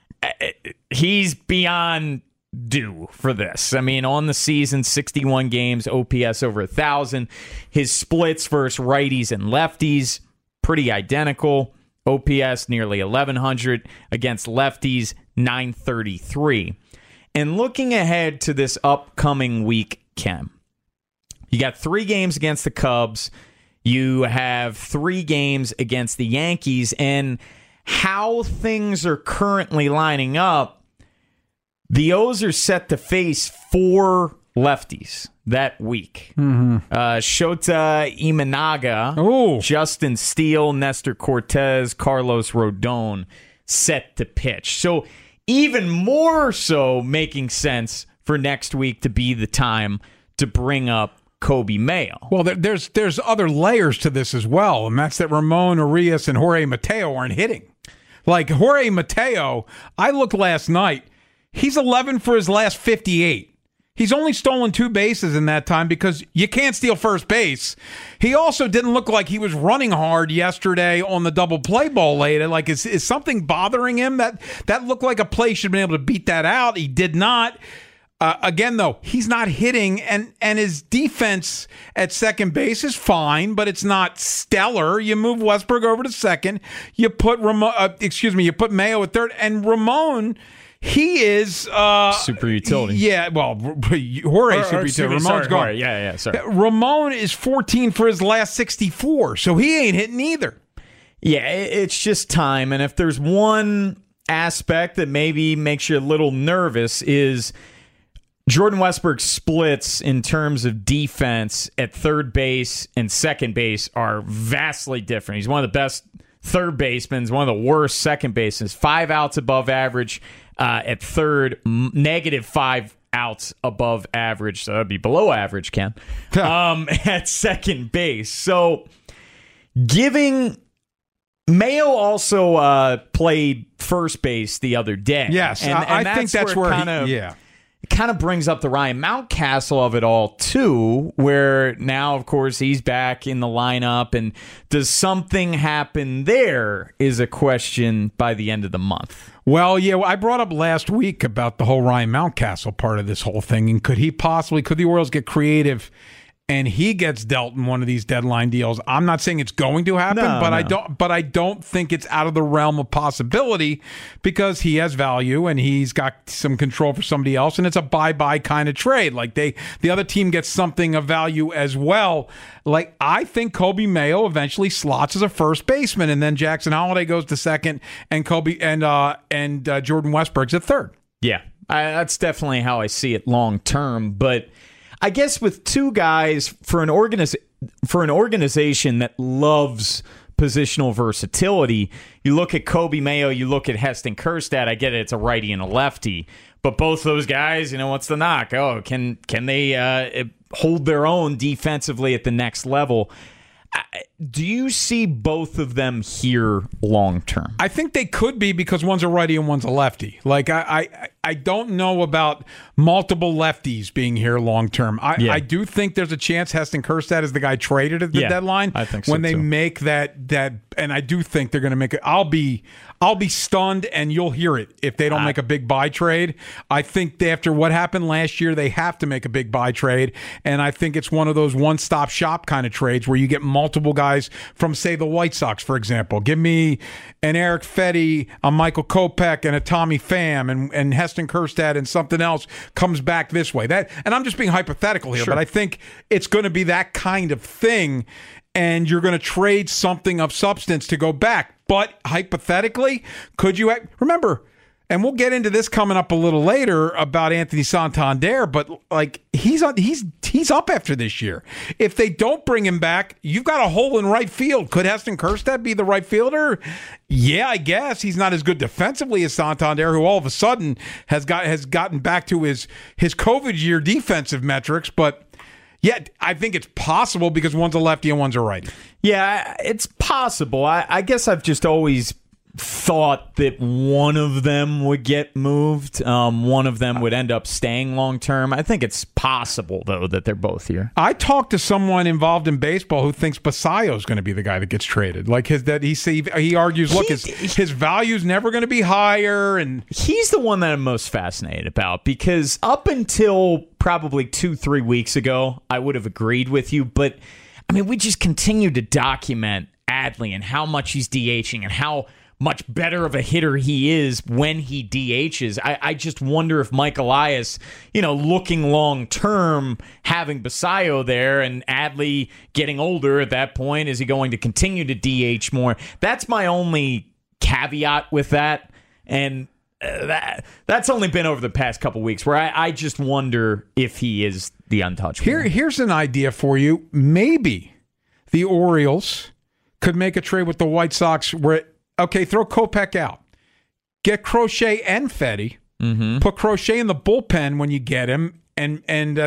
he's beyond due for this. I mean, on the season, 61 games, OPS over 1,000. His splits versus righties and lefties, pretty identical. OPS nearly 1,100 against lefties, 933. And looking ahead to this upcoming week, Ken, you got 3 games against the Cubs. You have 3 games against the Yankees. And how things are currently lining up, the O's are set to face 4 lefties that week. Shota Imanaga, Justin Steele, Nestor Cortez, Carlos Rodon set to pitch. So even more so making sense for next week to be the time to bring up Kobe Mayo. Well, there's other layers to this as well, and that's that Ramon Urias and Jorge Mateo aren't hitting. Like Jorge Mateo, I looked last night, he's 11 for his last 58. He's only stolen 2 bases in that time because you can't steal first base. He also didn't look like he was running hard yesterday on the double play ball late. Like, is something bothering him? That looked like a play he should have been able to beat that out. He did not. Again, though, he's not hitting, and his defense at second base is fine, but it's not stellar. You move Westberg over to second. You put you put Mayo at third, and Ramon. He is super utility. Yeah, well, Jorge super utility. Ramon's gone. Yeah, sorry. Ramon is 14 for his last 64, so he ain't hitting either. Yeah, it's just time. And if there's one aspect that maybe makes you a little nervous is Jordan Westberg's splits in terms of defense at third base and second base are vastly different. He's one of the best third basemen, one of the worst second basemen. 5 outs above average at third, -5 outs above average. So that'd be below average, Ken, at second base. So giving Mayo also played first base the other day. Yes, and I think that's where it kind of brings up the Ryan Mountcastle of it all, too, where now, of course, he's back in the lineup. And does something happen there is a question by the end of the month. Well, yeah, I brought up last week about the whole Ryan Mountcastle part of this whole thing. And could the Orioles get creative and he gets dealt in one of these deadline deals? I'm not saying it's going to happen, but I don't think it's out of the realm of possibility because he has value and he's got some control for somebody else, and it's a bye-bye kind of trade. Like the other team gets something of value as well. Like, I think Kobe Mayo eventually slots as a first baseman, and then Jackson Holliday goes to second, and Jordan Westberg's at third. Yeah. That's definitely how I see it long term. But I guess with two guys for an organization that loves positional versatility, you look at Kobe Mayo, you look at Heston Kjerstad. I get it; it's a righty and a lefty, but both those guys, what's the knock? Oh, can they hold their own defensively at the next level? Do you see both of them here long term? I think they could be because one's a righty and one's a lefty. Like I don't know about multiple lefties being here long term. I do think there's a chance Heston Kjerstad is the guy traded at the deadline. I think so when they too. make that, and I do think they're going to make it. I'll be stunned, and you'll hear it if they don't make a big buy trade. I think after what happened last year, they have to make a big buy trade, and I think it's one of those one-stop shop kind of trades where you get multiple guys from, say, the White Sox, for example. Give me an Eric Fetty, a Michael Kopech, and a Tommy Pham, and Heston Kjerstad, and something else comes back this way. And I'm just being hypothetical here, but I think it's going to be that kind of thing, and you're going to trade something of substance to go back. But hypothetically, could you remember? And we'll get into this coming up a little later about Anthony Santander, but like he's up after this year. If they don't bring him back, you've got a hole in right field. Could Heston Kjerstad be the right fielder? Yeah, I guess he's not as good defensively as Santander, who all of a sudden has gotten back to his COVID year defensive metrics, but. Yeah, I think it's possible because one's a lefty and one's a righty. Yeah, it's possible. I guess I've just always thought that one of them would get moved. One of them would end up staying long term. I think it's possible, though, that they're both here. I talked to someone involved in baseball who thinks Basayo is going to be the guy that gets traded. Like he argues, look, his value's never going to be higher, and he's the one that I'm most fascinated about because up until probably 2-3 weeks ago, I would have agreed with you, but I mean, we just continue to document Adley and how much he's DHing and how much better of a hitter he is when he DHs. I just wonder if Mike Elias, looking long term, having Basayo there and Adley getting older at that point, is he going to continue to DH more? That's my only caveat with that. And that's only been over the past couple weeks where I just wonder if he is the untouchable. Here's an idea for you. Maybe the Orioles could make a trade with the White Sox where throw Kopech out. Get Crochet and Fetty. Mm-hmm. Put Crochet in the bullpen when you get him. And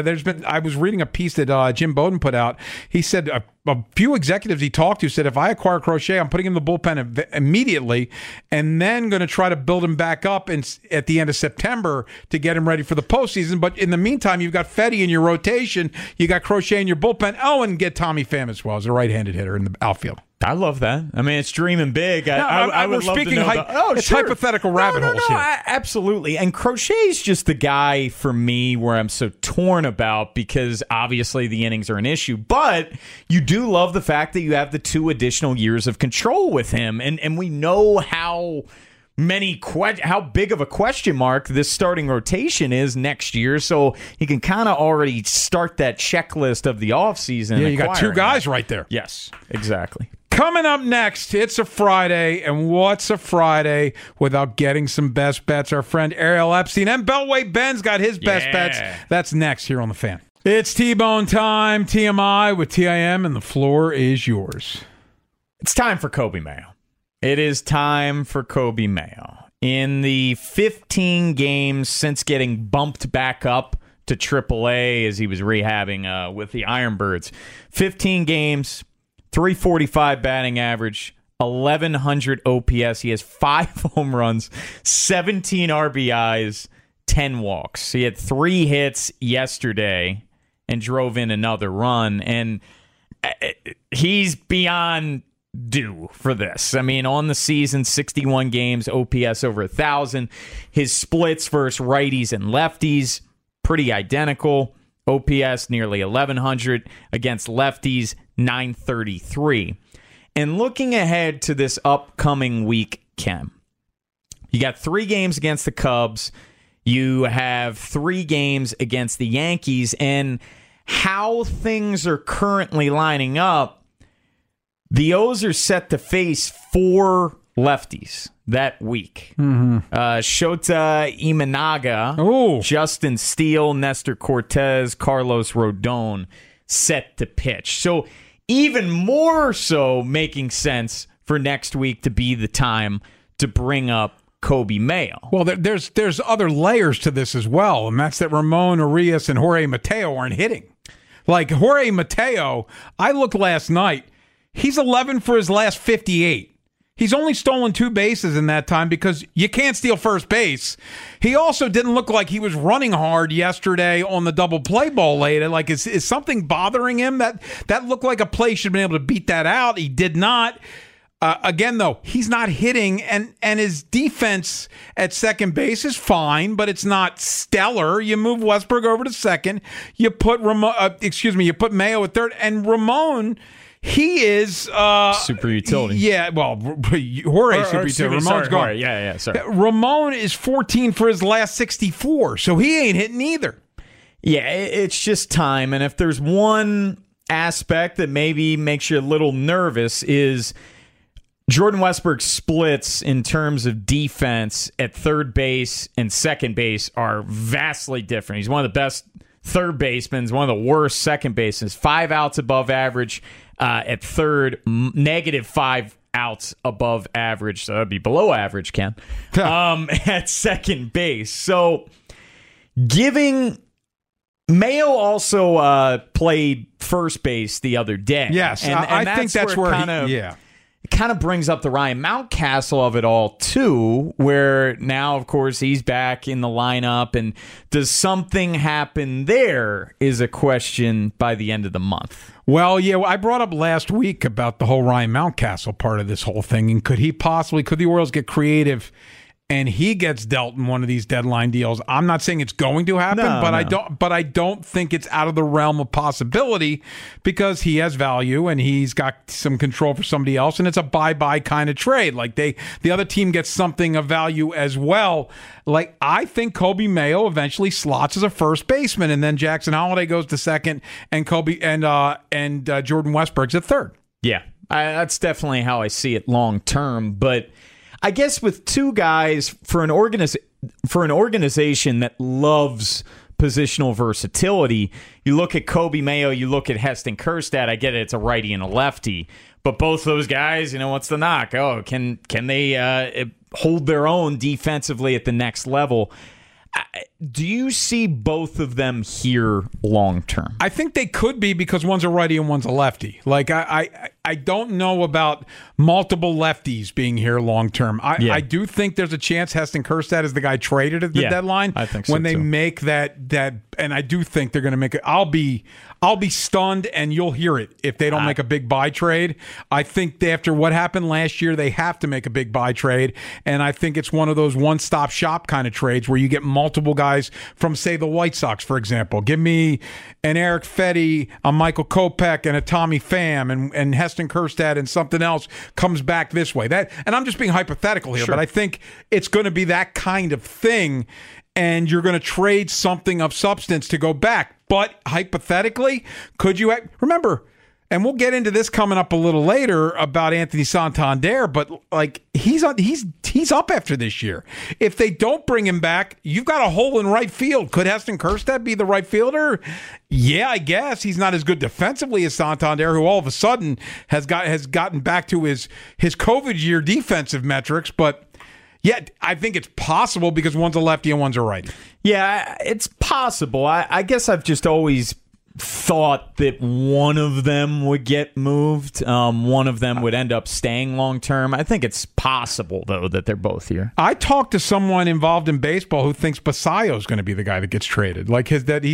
I was reading a piece that Jim Bowden put out. He said a few executives he talked to said, if I acquire Crochet, I'm putting him in the bullpen immediately and then going to try to build him back up at the end of September to get him ready for the postseason. But in the meantime, you've got Fetty in your rotation. You got Crochet in your bullpen. Oh, and get Tommy Pham as well as a right-handed hitter in the outfield. I love that. I mean, it's dreaming big. I would love to know it's hypothetical rabbit holes here. Absolutely. And Crochet's just the guy for me where I'm so torn about because obviously the innings are an issue. But you do love the fact that you have the 2 additional years of control with him. And we know how big of a question mark this starting rotation is next year. So he can kind of already start that checklist of the offseason. Yeah, you got 2 guys right there. Yes, exactly. Coming up next, it's a Friday, and what's a Friday without getting some best bets? Our friend Ariel Epstein and Beltway Ben's got his best bets. That's next here on The Fan. It's T-Bone time, TMI with TIM, and the floor is yours. It's time for Kobe Mayo. It is time for Kobe Mayo. In the 15 games since getting bumped back up to AAA as he was rehabbing with the Ironbirds, 15 games, 345 batting average, 1,100 OPS. He has 5 home runs, 17 RBIs, 10 walks. He had 3 hits yesterday and drove in another run. And he's beyond due for this. I mean, on the season, 61 games, OPS over 1,000. His splits versus righties and lefties, pretty identical. OPS nearly 1,100 against lefties, 933. And looking ahead to this upcoming week, Ken, you got 3 games against the Cubs. You have 3 games against the Yankees. And how things are currently lining up, the O's are set to face 4 lefties that week. Shota Imanaga, Ooh. Justin Steele, Nestor Cortez, Carlos Rodon set to pitch. So even more so making sense for next week to be the time to bring up Coby Mayo. Well, there's other layers to this as well, and that's that Ramon Urias and Jorge Mateo aren't hitting. Like Jorge Mateo, I looked last night, he's 11 for his last 58. He's only stolen 2 bases in that time because you can't steal first base. He also didn't look like he was running hard yesterday on the double play ball late. Like, is something bothering him? That looked like a play he should have been able to beat that out. He did not. Again, though, he's not hitting, and his defense at second base is fine, but it's not stellar. You move Westberg over to second. You put you put Mayo at third, and Ramon. He is super utility. Yeah, well, Jorge super utility. Ramon's gone. Yeah, sorry. Ramon is 14 for his last 64, so he ain't hitting either. Yeah, it's just time. And if there's one aspect that maybe makes you a little nervous is Jordan Westberg splits in terms of defense at third base and second base are vastly different. He's one of the best third basemen, one of the worst second basemen. 5 outs above average at third, -5 outs above average. So that'd be below average, Ken, at second base. So giving Mayo also played first base the other day. Yes, and I think that's where it kind of brings up the Ryan Mountcastle of it all, too, where now, of course, he's back in the lineup. And does something happen there is a question by the end of the month. Well, yeah, I brought up last week about the whole Ryan Mountcastle part of this whole thing. And could the Orioles get creative and he gets dealt in one of these deadline deals? I'm not saying it's going to happen, but I don't think it's out of the realm of possibility because he has value and he's got some control for somebody else, and it's a bye-bye kind of trade. Like the other team gets something of value as well. Like, I think Coby Mayo eventually slots as a first baseman, and then Jackson Holliday goes to second, and Jordan Westberg's at third. Yeah, that's definitely how I see it long term, but I guess with 2 guys for an organization that loves positional versatility, you look at Coby Mayo, you look at Heston Kjerstad. I get it; it's a righty and a lefty, but both those guys, what's the knock? Oh, can they hold their own defensively at the next level? Do you see both of them here long term? I think they could be because one's a righty and one's a lefty. Like I don't know about multiple lefties being here long term. I do think there's a chance Heston Kjerstad is the guy traded at the deadline. I think so when they too. make that, and I do think they're going to make it. I'll be stunned, and you'll hear it if they don't make a big buy trade. I think after what happened last year, they have to make a big buy trade, and I think it's one of those one-stop shop kind of trades where you get multiple guys from, say, the White Sox, for example. Give me an Eric Fetty, a Michael Kopech, and a Tommy Pham, and Heston Kjerstad and something else comes back this way. And I'm just being hypothetical here, but I think it's going to be that kind of thing, and you're going to trade something of substance to go back. But hypothetically, could you remember? And we'll get into this coming up a little later about Anthony Santander, but like he's up after this year. If they don't bring him back, you've got a hole in right field. Could Heston Kjerstad be the right fielder? Yeah, I guess he's not as good defensively as Santander, who all of a sudden has gotten back to his COVID year defensive metrics, but. Yeah, I think it's possible because one's a lefty and one's a righty. Yeah, it's possible. I guess I've just always thought that one of them would get moved. One of them would end up staying long term. I think it's possible, though, that they're both here. I talked to someone involved in baseball who thinks Basayo is going to be the guy that gets traded. Like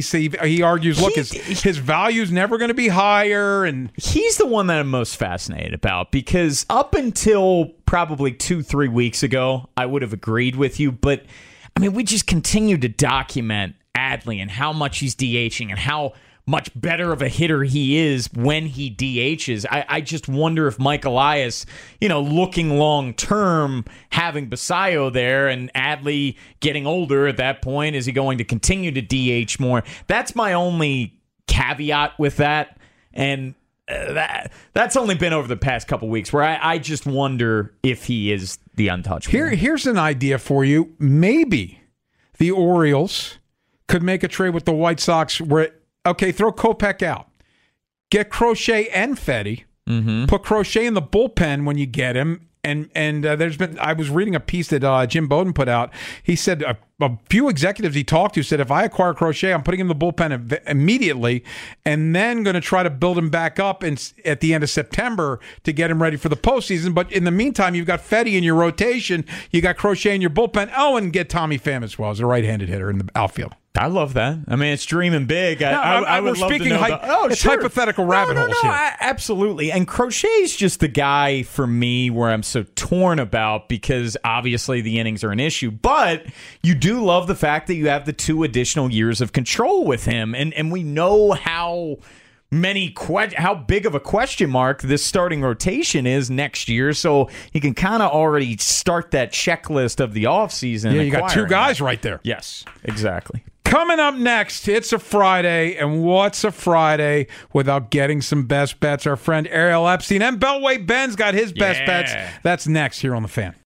he argues, look, his value's never going to be higher, and he's the one that I'm most fascinated about because up until probably 2-3 weeks ago, I would have agreed with you, but I mean, we just continue to document Adley and how much he's DHing and how much better of a hitter he is when he DHs. I just wonder if Mike Elias, looking long term, having Basayo there and Adley getting older at that point, is he going to continue to DH more? That's my only caveat with that. And that's only been over the past couple weeks where I just wonder if he is the untouchable. Here's an idea for you. Maybe the Orioles could make a trade with the White Sox where, okay, throw Kopech out. Get Crochet and Fetty. Put Crochet in the bullpen when you get him. And I was reading a piece that Jim Bowden put out. He said a few executives he talked to said, if I acquire Crochet, I'm putting him in the bullpen immediately, and then going to try to build him back up at the end of September to get him ready for the postseason. But in the meantime, you've got Fetty in your rotation, you got Crochet in your bullpen. Oh, and get Tommy Pham as well as a right-handed hitter in the outfield. I love that. I mean, it's dreaming big. I would love to know. It's hypothetical rabbit holes here. Absolutely. And Crochet's just the guy for me where I'm so torn about because obviously the innings are an issue. But you do love the fact that you have the 2 additional years of control with him. And we know how big of a question mark this starting rotation is next year, so he can kind of already start that checklist of the offseason. Yeah, you got 2 guys right there. Yes, exactly. Coming up next, it's a Friday, and what's a Friday without getting some best bets? Our friend Ariel Epstein and Beltway Ben's got his best bets. That's next here on The Fan.